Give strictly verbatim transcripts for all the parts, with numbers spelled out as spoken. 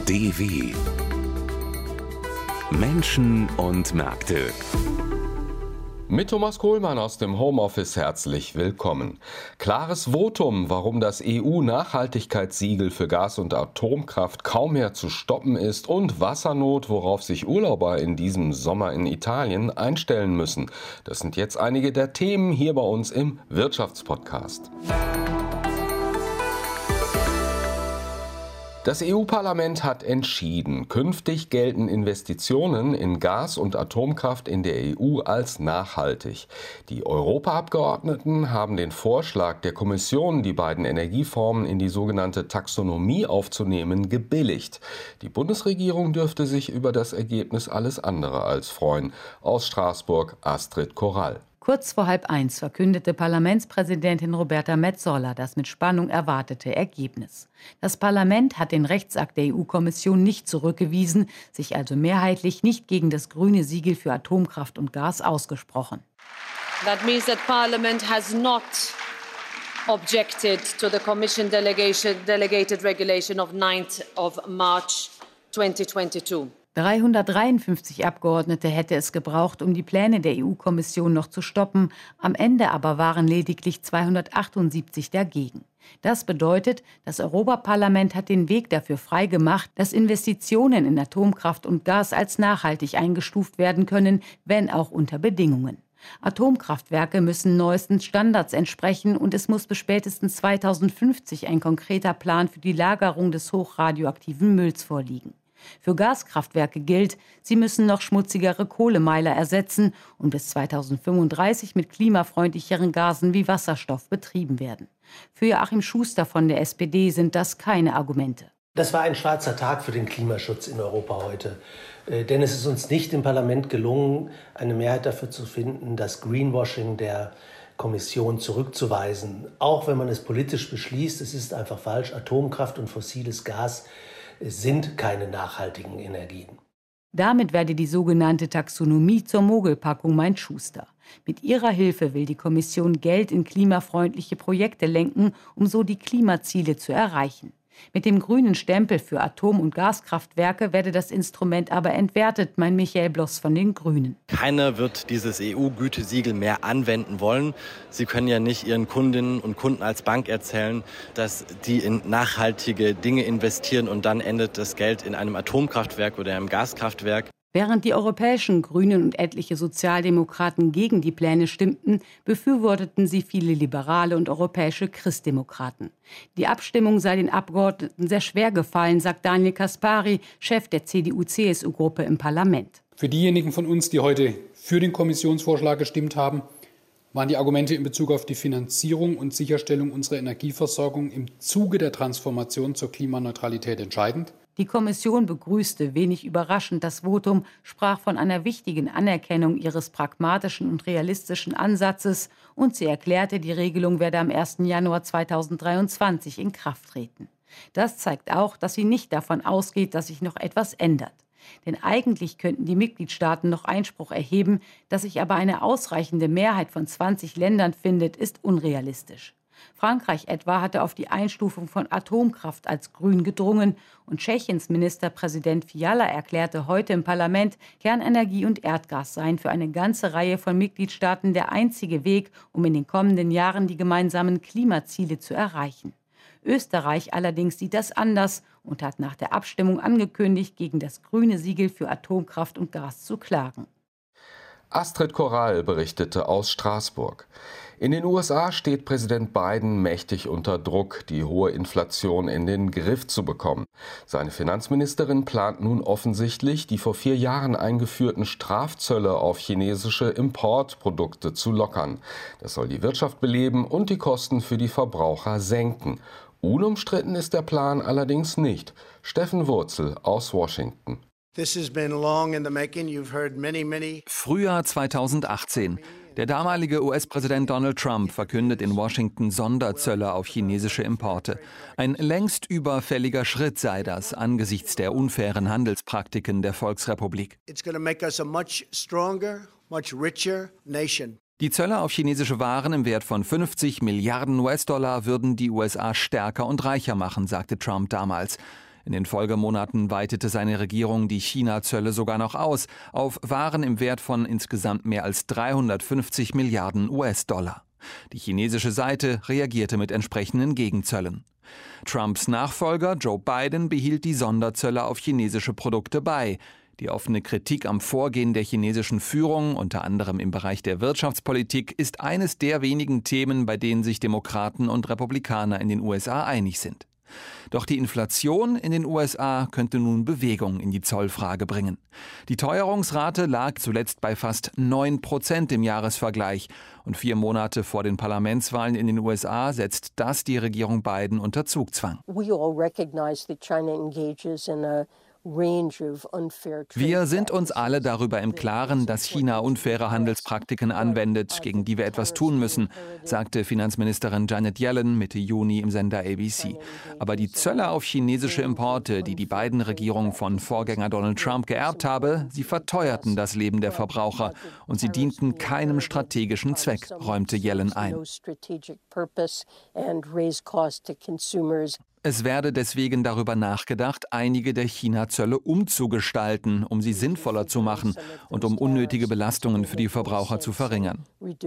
D W Menschen und Märkte. Mit Thomas Kohlmann aus dem Homeoffice herzlich willkommen. Klares Votum, warum das E U-Nachhaltigkeitssiegel für Gas- und Atomkraft kaum mehr zu stoppen ist, und Wassernot, worauf sich Urlauber in diesem Sommer in Italien einstellen müssen. Das sind jetzt einige der Themen hier bei uns im Wirtschaftspodcast. Das E U-Parlament hat entschieden, künftig gelten Investitionen in Gas- und Atomkraft in der E U als nachhaltig. Die Europaabgeordneten haben den Vorschlag der Kommission, die beiden Energieformen in die sogenannte Taxonomie aufzunehmen, gebilligt. Die Bundesregierung dürfte sich über das Ergebnis alles andere als freuen. Aus Straßburg Astrid Korall. Kurz vor halb eins verkündete Parlamentspräsidentin Roberta Metsola das mit Spannung erwartete Ergebnis. Das Parlament hat den Rechtsakt der E U-Kommission nicht zurückgewiesen, sich also mehrheitlich nicht gegen das grüne Siegel für Atomkraft und Gas ausgesprochen. That means that Parliament has not objected to the Commission delegation, delegated regulation of ninth of March twenty twenty-two. dreihundertdreiundfünfzig Abgeordnete hätte es gebraucht, um die Pläne der E U-Kommission noch zu stoppen. Am Ende aber waren lediglich zweihundertachtundsiebzig dagegen. Das bedeutet, das Europaparlament hat den Weg dafür freigemacht, dass Investitionen in Atomkraft und Gas als nachhaltig eingestuft werden können, wenn auch unter Bedingungen. Atomkraftwerke müssen neuesten Standards entsprechen und es muss bis spätestens zweitausendfünfzig ein konkreter Plan für die Lagerung des hochradioaktiven Mülls vorliegen. Für Gaskraftwerke gilt, sie müssen noch schmutzigere Kohlemeiler ersetzen und bis zweitausendfünfunddreißig mit klimafreundlicheren Gasen wie Wasserstoff betrieben werden. Für Joachim Schuster von der S P D sind das keine Argumente. Das war ein schwarzer Tag für den Klimaschutz in Europa heute. Denn es ist uns nicht im Parlament gelungen, eine Mehrheit dafür zu finden, das Greenwashing der Kommission zurückzuweisen. Auch wenn man es politisch beschließt, es ist einfach falsch. Atomkraft und fossiles Gas sind keine nachhaltigen Energien. Damit werde die sogenannte Taxonomie zur Mogelpackung, meint Schuster. Mit ihrer Hilfe will die Kommission Geld in klimafreundliche Projekte lenken, um so die Klimaziele zu erreichen. Mit dem grünen Stempel für Atom- und Gaskraftwerke werde das Instrument aber entwertet, meint Michael Bloss von den Grünen. Keiner wird dieses E U-Gütesiegel mehr anwenden wollen. Sie können ja nicht Ihren Kundinnen und Kunden als Bank erzählen, dass die in nachhaltige Dinge investieren und dann endet das Geld in einem Atomkraftwerk oder einem Gaskraftwerk. Während die europäischen Grünen und etliche Sozialdemokraten gegen die Pläne stimmten, befürworteten sie viele Liberale und europäische Christdemokraten. Die Abstimmung sei den Abgeordneten sehr schwer gefallen, sagt Daniel Caspary, Chef der C D U C S U-Gruppe im Parlament. Für diejenigen von uns, die heute für den Kommissionsvorschlag gestimmt haben, waren die Argumente in Bezug auf die Finanzierung und Sicherstellung unserer Energieversorgung im Zuge der Transformation zur Klimaneutralität entscheidend. Die Kommission begrüßte, wenig überraschend, das Votum, sprach von einer wichtigen Anerkennung ihres pragmatischen und realistischen Ansatzes und sie erklärte, die Regelung werde am ersten Januar zweitausenddreiundzwanzig in Kraft treten. Das zeigt auch, dass sie nicht davon ausgeht, dass sich noch etwas ändert. Denn eigentlich könnten die Mitgliedstaaten noch Einspruch erheben, dass sich aber eine ausreichende Mehrheit von zwanzig Ländern findet, ist unrealistisch. Frankreich etwa hatte auf die Einstufung von Atomkraft als grün gedrungen und Tschechiens Ministerpräsident Fiala erklärte heute im Parlament, Kernenergie und Erdgas seien für eine ganze Reihe von Mitgliedstaaten der einzige Weg, um in den kommenden Jahren die gemeinsamen Klimaziele zu erreichen. Österreich allerdings sieht das anders und hat nach der Abstimmung angekündigt, gegen das grüne Siegel für Atomkraft und Gas zu klagen. Astrid Korall berichtete aus Straßburg. In den U S A steht Präsident Biden mächtig unter Druck, die hohe Inflation in den Griff zu bekommen. Seine Finanzministerin plant nun offensichtlich, die vor vier Jahren eingeführten Strafzölle auf chinesische Importprodukte zu lockern. Das soll die Wirtschaft beleben und die Kosten für die Verbraucher senken. Unumstritten ist der Plan allerdings nicht. Steffen Wurzel aus Washington. Frühjahr zweitausendachtzehn. Der damalige U S-Präsident Donald Trump verkündet in Washington Sonderzölle auf chinesische Importe. Ein längst überfälliger Schritt sei das angesichts der unfairen Handelspraktiken der Volksrepublik. Die Zölle auf chinesische Waren im Wert von fünfzig Milliarden U S-Dollar würden die U S A stärker und reicher machen, sagte Trump damals. In den Folgemonaten weitete seine Regierung die China-Zölle sogar noch aus, auf Waren im Wert von insgesamt mehr als dreihundertfünfzig Milliarden U S-Dollar. Die chinesische Seite reagierte mit entsprechenden Gegenzöllen. Trumps Nachfolger Joe Biden behielt die Sonderzölle auf chinesische Produkte bei. Die offene Kritik am Vorgehen der chinesischen Führung, unter anderem im Bereich der Wirtschaftspolitik, ist eines der wenigen Themen, bei denen sich Demokraten und Republikaner in den U S A einig sind. Doch die Inflation in den U S A könnte nun Bewegung in die Zollfrage bringen. Die Teuerungsrate lag zuletzt bei fast neun Prozent im Jahresvergleich. Und vier Monate vor den Parlamentswahlen in den U S A setzt das die Regierung Biden unter Zugzwang. We all recognize that China engages in a Wir sind uns alle darüber im Klaren, dass China unfaire Handelspraktiken anwendet, gegen die wir etwas tun müssen, sagte Finanzministerin Janet Yellen Mitte Juni im Sender A B C. Aber die Zölle auf chinesische Importe, die die Biden-Regierung von Vorgänger Donald Trump geerbt habe, sie verteuerten das Leben der Verbraucher und sie dienten keinem strategischen Zweck, räumte Yellen ein. Es werde deswegen darüber nachgedacht, einige der China-Zölle umzugestalten, um sie sinnvoller zu machen und um unnötige Belastungen für die Verbraucher zu verringern.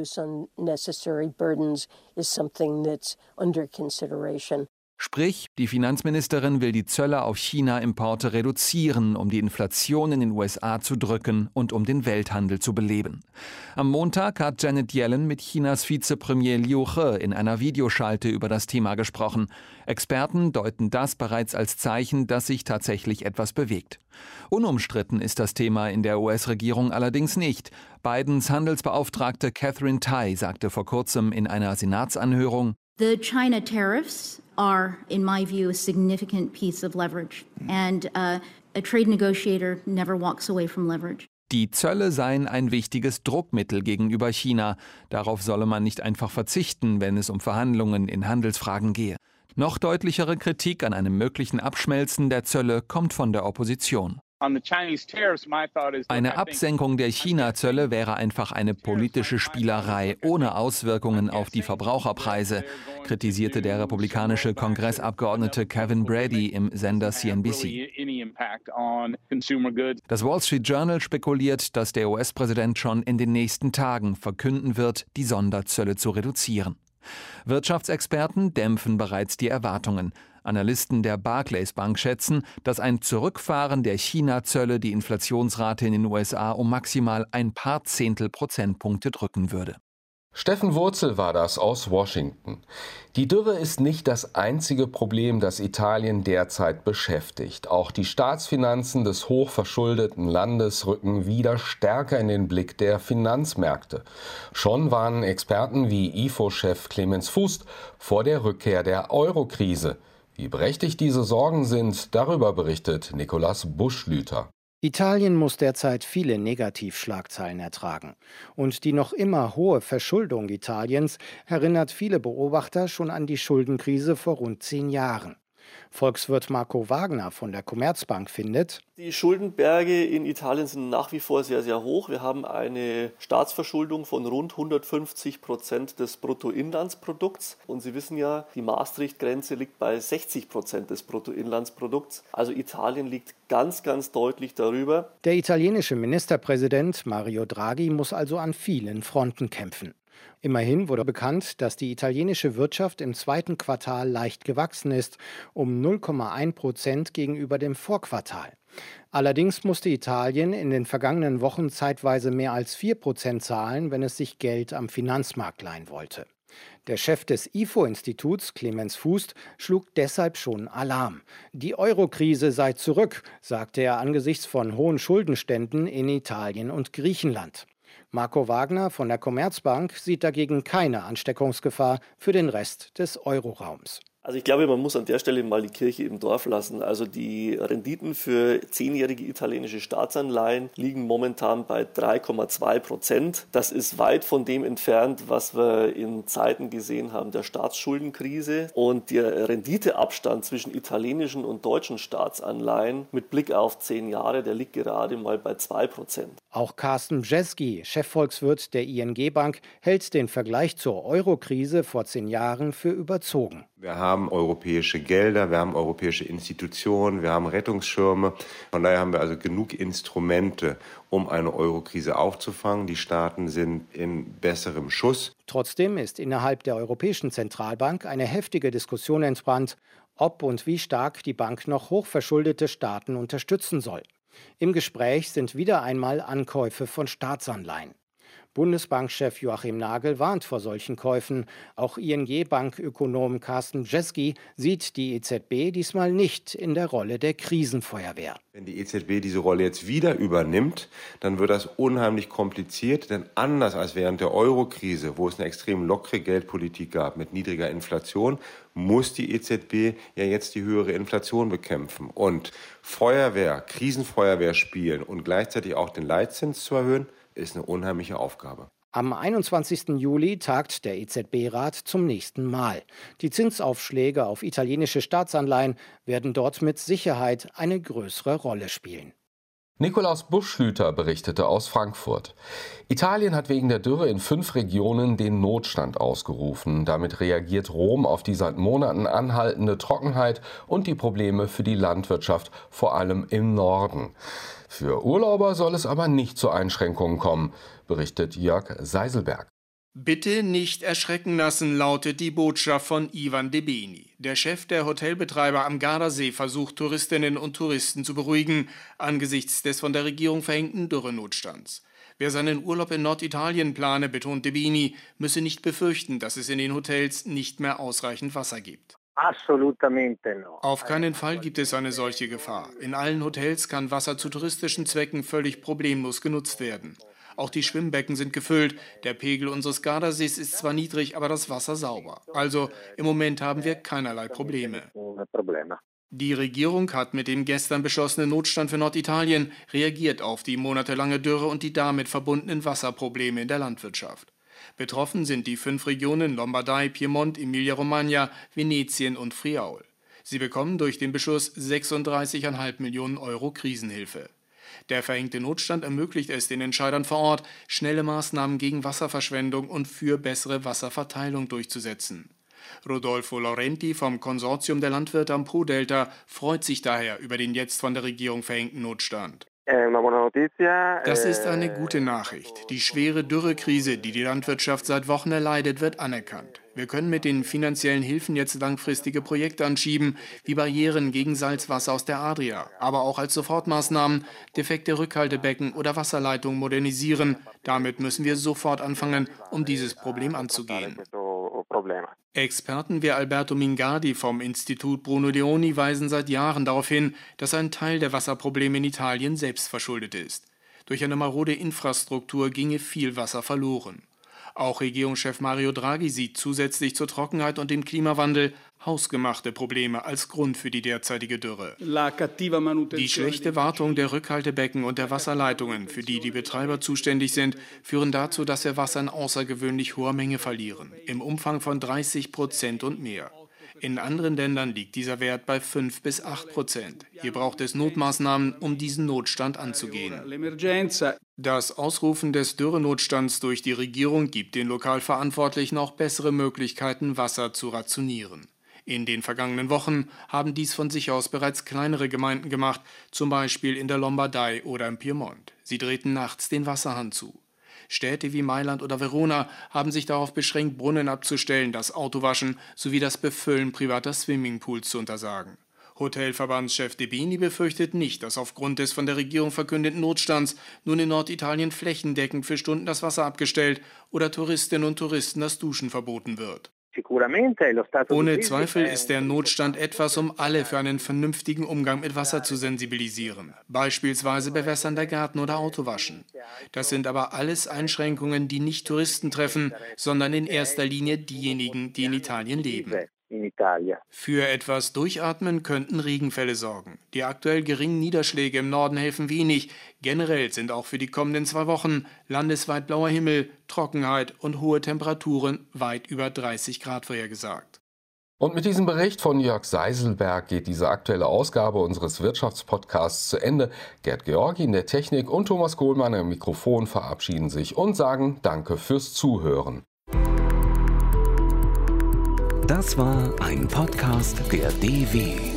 Sprich, die Finanzministerin will die Zölle auf China-Importe reduzieren, um die Inflation in den U S A zu drücken und um den Welthandel zu beleben. Am Montag hat Janet Yellen mit Chinas Vizepremier Liu He in einer Videoschalte über das Thema gesprochen. Experten deuten das bereits als Zeichen, dass sich tatsächlich etwas bewegt. Unumstritten ist das Thema in der U S-Regierung allerdings nicht. Bidens Handelsbeauftragte Catherine Tai sagte vor kurzem in einer Senatsanhörung: The China tariffs are, in my view, a significant piece of leverage. And uh, a trade negotiator never walks away from leverage. Die Zölle seien ein wichtiges Druckmittel gegenüber China. Darauf solle man nicht einfach verzichten, wenn es um Verhandlungen in Handelsfragen gehe. Noch deutlichere Kritik an einem möglichen Abschmelzen der Zölle kommt von der Opposition. Eine Absenkung der China-Zölle wäre einfach eine politische Spielerei ohne Auswirkungen auf die Verbraucherpreise, kritisierte der republikanische Kongressabgeordnete Kevin Brady im Sender C N B C. Das Wall Street Journal spekuliert, dass der U S-Präsident schon in den nächsten Tagen verkünden wird, die Sonderzölle zu reduzieren. Wirtschaftsexperten dämpfen bereits die Erwartungen. Analysten der Barclays Bank schätzen, dass ein Zurückfahren der China-Zölle die Inflationsrate in den U S A um maximal ein paar Zehntel Prozentpunkte drücken würde. Steffen Wurzel war das aus Washington. Die Dürre ist nicht das einzige Problem, das Italien derzeit beschäftigt. Auch die Staatsfinanzen des hochverschuldeten Landes rücken wieder stärker in den Blick der Finanzmärkte. Schon warnen Experten wie I F O-Chef Clemens Fuß vor der Rückkehr der Euro-Krise. Wie berechtigt diese Sorgen sind, darüber berichtet Nikolaus Buschlüter. Italien muss derzeit viele Negativschlagzeilen ertragen. Und die noch immer hohe Verschuldung Italiens erinnert viele Beobachter schon an die Schuldenkrise vor rund zehn Jahren. Volkswirt Marco Wagner von der Commerzbank findet: Die Schuldenberge in Italien sind nach wie vor sehr, sehr hoch. Wir haben eine Staatsverschuldung von rund hundertfünfzig Prozent des Bruttoinlandsprodukts. Und Sie wissen ja, die Maastricht-Grenze liegt bei sechzig Prozent des Bruttoinlandsprodukts. Also Italien liegt ganz, ganz deutlich darüber. Der italienische Ministerpräsident Mario Draghi muss also an vielen Fronten kämpfen. Immerhin wurde bekannt, dass die italienische Wirtschaft im zweiten Quartal leicht gewachsen ist, um null Komma eins Prozent gegenüber dem Vorquartal. Allerdings musste Italien in den vergangenen Wochen zeitweise mehr als vier Prozent zahlen, wenn es sich Geld am Finanzmarkt leihen wollte. Der Chef des I F O-Instituts, Clemens Fuß, schlug deshalb schon Alarm. Die Euro-Krise sei zurück, sagte er angesichts von hohen Schuldenständen in Italien und Griechenland. Marco Wagner von der Commerzbank sieht dagegen keine Ansteckungsgefahr für den Rest des Euroraums. Also ich glaube, man muss an der Stelle mal die Kirche im Dorf lassen. Also die Renditen für zehnjährige italienische Staatsanleihen liegen momentan bei drei Komma zwei Prozent. Das ist weit von dem entfernt, was wir in Zeiten gesehen haben der Staatsschuldenkrise. Und der Renditeabstand zwischen italienischen und deutschen Staatsanleihen mit Blick auf zehn Jahre, der liegt gerade mal bei zwei Prozent. Auch Carsten Bjeski, Chefvolkswirt der I N G-Bank, hält den Vergleich zur Euro-Krise vor zehn Jahren für überzogen. Wir haben europäische Gelder, wir haben europäische Institutionen, wir haben Rettungsschirme. Von daher haben wir also genug Instrumente, um eine Euro-Krise aufzufangen. Die Staaten sind in besserem Schuss. Trotzdem ist innerhalb der Europäischen Zentralbank eine heftige Diskussion entbrannt, ob und wie stark die Bank noch hochverschuldete Staaten unterstützen soll. Im Gespräch sind wieder einmal Ankäufe von Staatsanleihen. Bundesbankchef Joachim Nagel warnt vor solchen Käufen. Auch I N G-Bankökonom Carsten Bjeski sieht die E Z B diesmal nicht in der Rolle der Krisenfeuerwehr. Wenn die E Z B diese Rolle jetzt wieder übernimmt, dann wird das unheimlich kompliziert. Denn anders als während der Euro-Krise, wo es eine extrem lockere Geldpolitik gab mit niedriger Inflation, muss die E Z B ja jetzt die höhere Inflation bekämpfen. Und Feuerwehr, Krisenfeuerwehr spielen und gleichzeitig auch den Leitzins zu erhöhen, ist eine unheimliche Aufgabe. Am einundzwanzigsten Juli tagt der E Z B-Rat zum nächsten Mal. Die Zinsaufschläge auf italienische Staatsanleihen werden dort mit Sicherheit eine größere Rolle spielen. Nikolaus Buschhüter berichtete aus Frankfurt. Italien hat wegen der Dürre in fünf Regionen den Notstand ausgerufen. Damit reagiert Rom auf die seit Monaten anhaltende Trockenheit und die Probleme für die Landwirtschaft, vor allem im Norden. Für Urlauber soll es aber nicht zu Einschränkungen kommen, berichtet Jörg Seiselberg. Bitte nicht erschrecken lassen, lautet die Botschaft von Ivan Debeni. Der Chef der Hotelbetreiber am Gardasee versucht, Touristinnen und Touristen zu beruhigen, angesichts des von der Regierung verhängten Dürrenotstands. Wer seinen Urlaub in Norditalien plane, betont Debeni, müsse nicht befürchten, dass es in den Hotels nicht mehr ausreichend Wasser gibt. Auf keinen Fall gibt es eine solche Gefahr. In allen Hotels kann Wasser zu touristischen Zwecken völlig problemlos genutzt werden. Auch die Schwimmbecken sind gefüllt. Der Pegel unseres Gardasees ist zwar niedrig, aber das Wasser sauber. Also im Moment haben wir keinerlei Probleme. Die Regierung hat mit dem gestern beschlossenen Notstand für Norditalien reagiert auf die monatelange Dürre und die damit verbundenen Wasserprobleme in der Landwirtschaft. Betroffen sind die fünf Regionen Lombardei, Piemont, Emilia-Romagna, Venetien und Friaul. Sie bekommen durch den Beschluss sechsunddreißig Komma fünf Millionen Euro Krisenhilfe. Der verhängte Notstand ermöglicht es den Entscheidern vor Ort, schnelle Maßnahmen gegen Wasserverschwendung und für bessere Wasserverteilung durchzusetzen. Rodolfo Laurenti vom Konsortium der Landwirte am Po-Delta freut sich daher über den jetzt von der Regierung verhängten Notstand. Das ist eine gute Nachricht. Die schwere Dürrekrise, die die Landwirtschaft seit Wochen erleidet, wird anerkannt. Wir können mit den finanziellen Hilfen jetzt langfristige Projekte anschieben, wie Barrieren gegen Salzwasser aus der Adria, aber auch als Sofortmaßnahmen defekte Rückhaltebecken oder Wasserleitungen modernisieren. Damit müssen wir sofort anfangen, um dieses Problem anzugehen. Experten wie Alberto Mingardi vom Institut Bruno Leoni weisen seit Jahren darauf hin, dass ein Teil der Wasserprobleme in Italien selbst verschuldet ist. Durch eine marode Infrastruktur ginge viel Wasser verloren. Auch Regierungschef Mario Draghi sieht zusätzlich zur Trockenheit und dem Klimawandel hausgemachte Probleme als Grund für die derzeitige Dürre. Die schlechte Wartung der Rückhaltebecken und der Wasserleitungen, für die die Betreiber zuständig sind, führen dazu, dass wir Wasser in außergewöhnlich hoher Menge verlieren, im Umfang von dreißig Prozent und mehr. In anderen Ländern liegt dieser Wert bei fünf bis acht Prozent. Hier braucht es Notmaßnahmen, um diesen Notstand anzugehen. Das Ausrufen des Dürrenotstands durch die Regierung gibt den Lokalverantwortlichen auch bessere Möglichkeiten, Wasser zu rationieren. In den vergangenen Wochen haben dies von sich aus bereits kleinere Gemeinden gemacht, zum Beispiel in der Lombardei oder im Piemont. Sie drehten nachts den Wasserhahn zu. Städte wie Mailand oder Verona haben sich darauf beschränkt, Brunnen abzustellen, das Autowaschen sowie das Befüllen privater Swimmingpools zu untersagen. Hotelverbandschef Debeni befürchtet nicht, dass aufgrund des von der Regierung verkündeten Notstands nun in Norditalien flächendeckend für Stunden das Wasser abgestellt oder Touristinnen und Touristen das Duschen verboten wird. Ohne Zweifel ist der Notstand etwas, um alle für einen vernünftigen Umgang mit Wasser zu sensibilisieren, beispielsweise bewässern der Garten oder Autowaschen. Das sind aber alles Einschränkungen, die nicht Touristen treffen, sondern in erster Linie diejenigen, die in Italien leben. Für etwas Durchatmen könnten Regenfälle sorgen. Die aktuell geringen Niederschläge im Norden helfen wenig. Generell sind auch für die kommenden zwei Wochen landesweit blauer Himmel, Trockenheit und hohe Temperaturen weit über dreißig Grad vorhergesagt. Und mit diesem Bericht von Jörg Seiselberg geht diese aktuelle Ausgabe unseres Wirtschaftspodcasts zu Ende. Gerd Georgi in der Technik und Thomas Kohlmann am Mikrofon verabschieden sich und sagen Danke fürs Zuhören. Das war ein Podcast der D W.